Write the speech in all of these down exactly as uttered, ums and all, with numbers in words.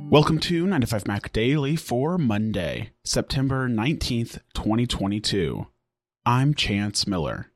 Welcome to nine to five Mac Daily for Monday, September nineteenth, twenty twenty-two. I'm Chance Miller.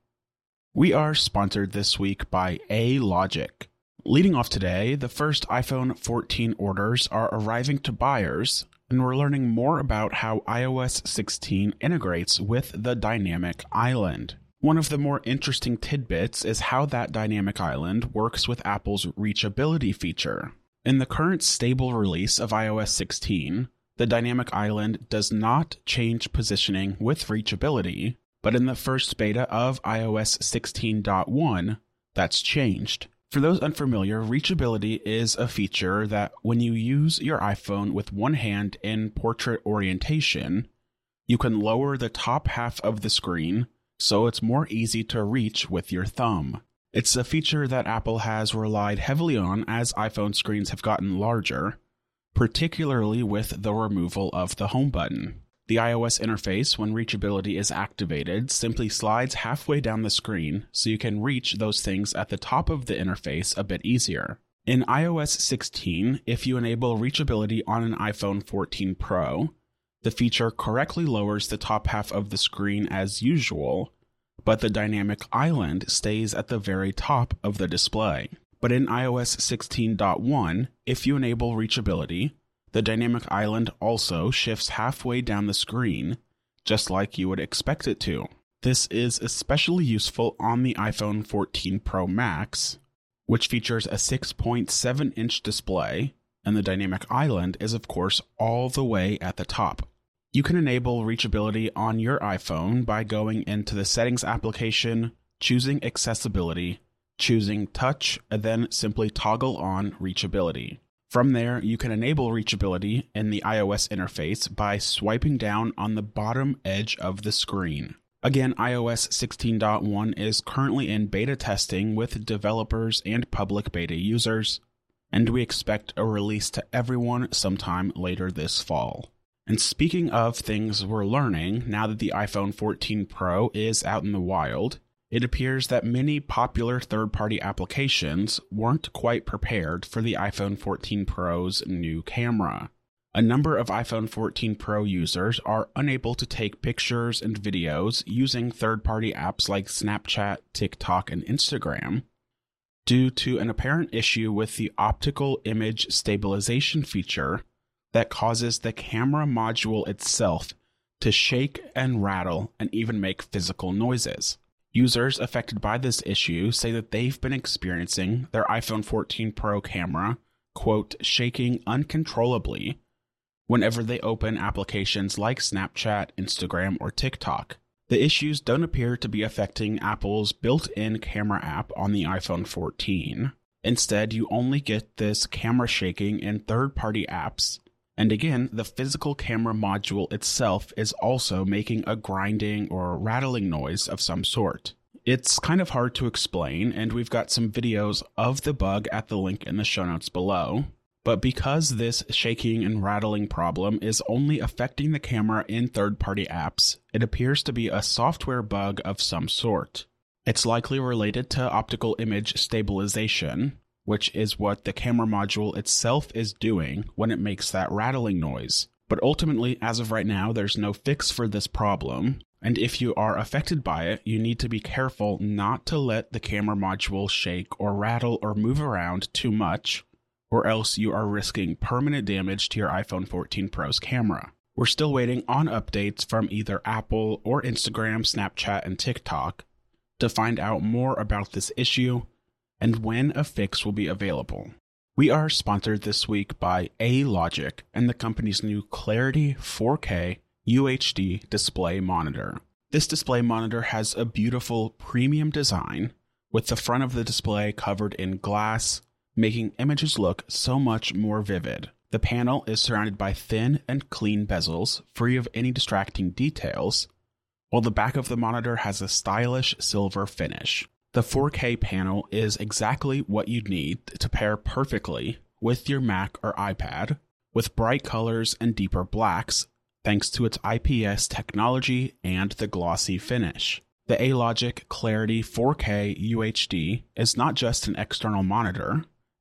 We are sponsored this week by A-Logic. Leading off today, the first iPhone fourteen orders are arriving to buyers, and we're learning more about how i O S sixteen integrates with the Dynamic Island. One of the more interesting tidbits is how that Dynamic Island works with Apple's reachability feature. In the current stable release of i O S sixteen, the Dynamic Island does not change positioning with reachability, but in the first beta of i O S sixteen point one, that's changed. For those unfamiliar, reachability is a feature that when you use your iPhone with one hand in portrait orientation, you can lower the top half of the screen so it's more easy to reach with your thumb. It's a feature that Apple has relied heavily on as iPhone screens have gotten larger, particularly with the removal of the home button. The iOS interface, when reachability is activated, simply slides halfway down the screen so you can reach those things at the top of the interface a bit easier. In i O S sixteen, if you enable reachability on an iPhone fourteen Pro, the feature correctly lowers the top half of the screen as usual, but the Dynamic Island stays at the very top of the display. But in i O S sixteen point one, if you enable reachability, the Dynamic Island also shifts halfway down the screen, just like you would expect it to. This is especially useful on the iPhone fourteen Pro Max, which features a six point seven inch display, and the Dynamic Island is of course all the way at the top. You can enable reachability on your iPhone by going into the Settings application, choosing Accessibility, choosing Touch, and then simply toggle on Reachability. From there, you can enable reachability in the iOS interface by swiping down on the bottom edge of the screen. Again, i O S sixteen point one is currently in beta testing with developers and public beta users, and we expect a release to everyone sometime later this fall. And speaking of things we're learning, now that the iPhone fourteen Pro is out in the wild, it appears that many popular third-party applications weren't quite prepared for the iPhone fourteen Pro's new camera. A number of iPhone fourteen Pro users are unable to take pictures and videos using third-party apps like Snapchat, TikTok, and Instagram due to an apparent issue with the optical image stabilization feature that causes the camera module itself to shake and rattle and even make physical noises. Users affected by this issue say that they've been experiencing their iPhone fourteen Pro camera, quote, shaking uncontrollably whenever they open applications like Snapchat, Instagram, or TikTok. The issues don't appear to be affecting Apple's built-in camera app on the iPhone fourteen. Instead, you only get this camera shaking in third-party apps. And again, the physical camera module itself is also making a grinding or rattling noise of some sort. It's kind of hard to explain, and we've got some videos of the bug at the link in the show notes below. But because this shaking and rattling problem is only affecting the camera in third-party apps, it appears to be a software bug of some sort. It's likely related to optical image stabilization, which is what the camera module itself is doing when it makes that rattling noise. But ultimately, as of right now, there's no fix for this problem, and if you are affected by it, you need to be careful not to let the camera module shake or rattle or move around too much, or else you are risking permanent damage to your iPhone fourteen Pro's camera. We're still waiting on updates from either Apple or Instagram, Snapchat, and TikTok to find out more about this issue and when a fix will be available. We are sponsored this week by A-Logic and the company's new Clarity four K U H D display monitor. This display monitor has a beautiful premium design with the front of the display covered in glass, making images look so much more vivid. The panel is surrounded by thin and clean bezels, free of any distracting details, while the back of the monitor has a stylish silver finish. The four K panel is exactly what you need to pair perfectly with your Mac or iPad, with bright colors and deeper blacks, thanks to its I P S technology and the glossy finish. The A-Logic Clarity four K U H D is not just an external monitor,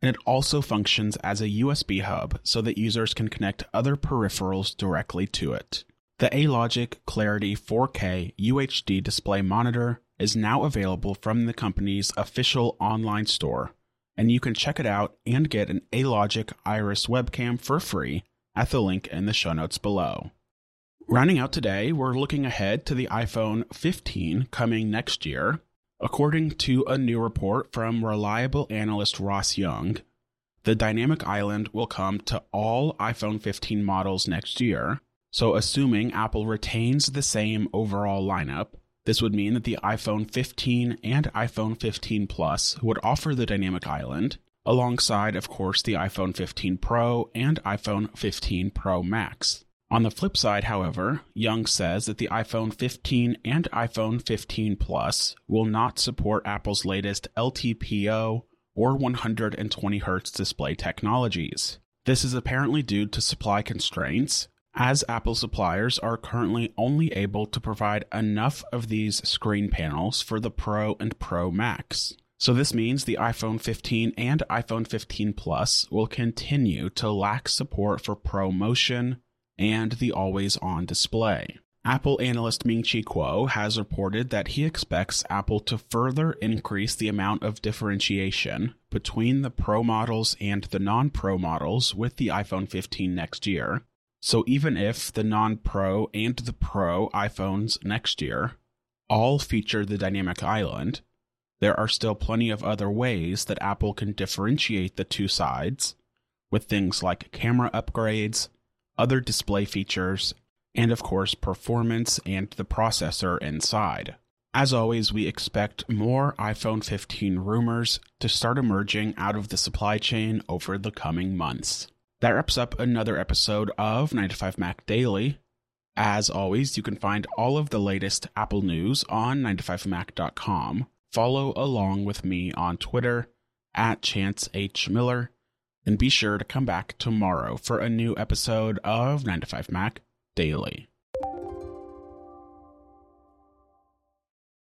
and it also functions as a U S B hub so that users can connect other peripherals directly to it. The Alogic Clarity four K U H D display monitor is now available from the company's official online store, and you can check it out and get an Alogic Iris webcam for free at the link in the show notes below. Rounding out today, we're looking ahead to the iPhone fifteen coming next year. According to a new report from reliable analyst Ross Young, the Dynamic Island will come to all iPhone fifteen models next year. So assuming Apple retains the same overall lineup, this would mean that the iPhone fifteen and iPhone fifteen Plus would offer the Dynamic Island, alongside, of course, the iPhone fifteen Pro and iPhone fifteen Pro Max. On the flip side, however, Young says that the iPhone fifteen and iPhone fifteen Plus will not support Apple's latest L T P O or one hundred twenty hertz display technologies. This is apparently due to supply constraints, as Apple suppliers are currently only able to provide enough of these screen panels for the Pro and Pro Max. So this means the iPhone fifteen and iPhone fifteen Plus will continue to lack support for ProMotion and the always-on display. Apple analyst Ming-Chi Kuo has reported that he expects Apple to further increase the amount of differentiation between the Pro models and the non-Pro models with the iPhone fifteen next year. So even if the non-Pro and the Pro iPhones next year all feature the Dynamic Island, there are still plenty of other ways that Apple can differentiate the two sides, with things like camera upgrades, other display features, and of course performance and the processor inside. As always, we expect more iPhone fifteen rumors to start emerging out of the supply chain over the coming months. That wraps up another episode of nine to five Mac Daily. As always, you can find all of the latest Apple news on nine to five mac dot com. Follow along with me on Twitter at Chance H. Miller, and be sure to come back tomorrow for a new episode of nine to five Mac Daily.